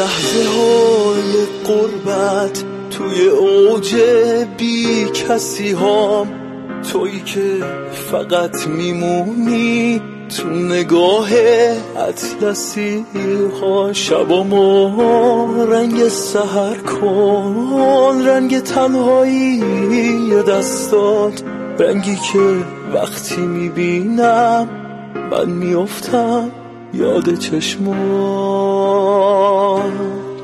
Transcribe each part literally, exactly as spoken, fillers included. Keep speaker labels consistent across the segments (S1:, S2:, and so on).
S1: لحظه های قربت توی اوج بی کسی هام، تویی که فقط میمونی تو نگاه اطلسی ها. شبامو رنگ سحر کن، رنگ تنهایی دستات، رنگی که وقتی میبینم من میافتم یاد چشمات.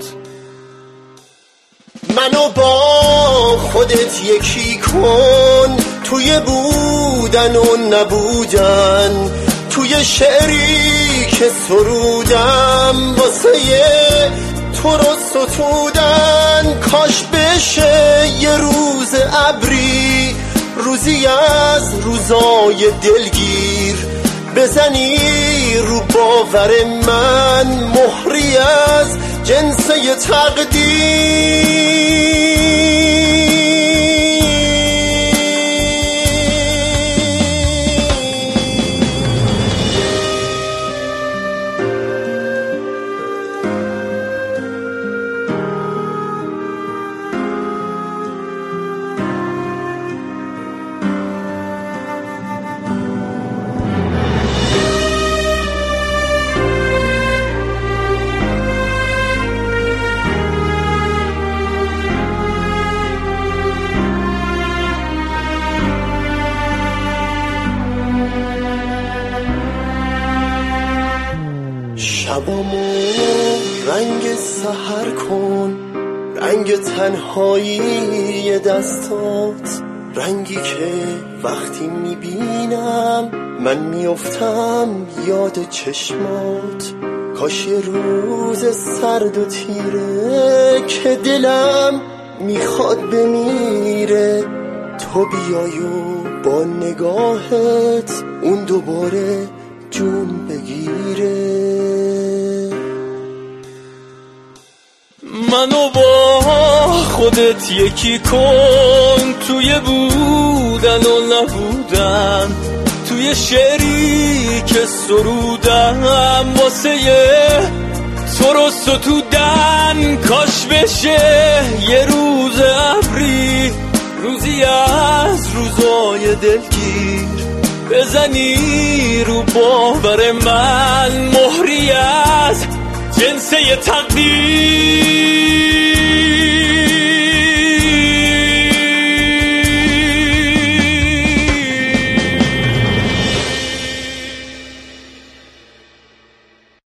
S2: منو با خودت یکی کن، توی بودن و نبودن، توی شعری که سرودم واسه تو رو ستودن. کاش بشه یه روز ابری، روزی از روزای دلگیر، بزنی رو باور من مهری از جنسه تقدیر. شبامو رنگ سحر کن، رنگ تنهایی دستات، رنگی که وقتی میبینم من میافتم یاد چشمات. کاش یه روز سرد و تیره که دلم میخواد بمیره، تو بیای و با نگاهت اون دوباره جون بگیره.
S1: منو با خودت یکی کن، توی بودن و نبودن، توی شعری که سرودم واسه تو رو ستودن. کاش بشه یه روز ابری، روزی از روزای دلگیر، بزنی رو باور من مهری از جنسه تقدیر.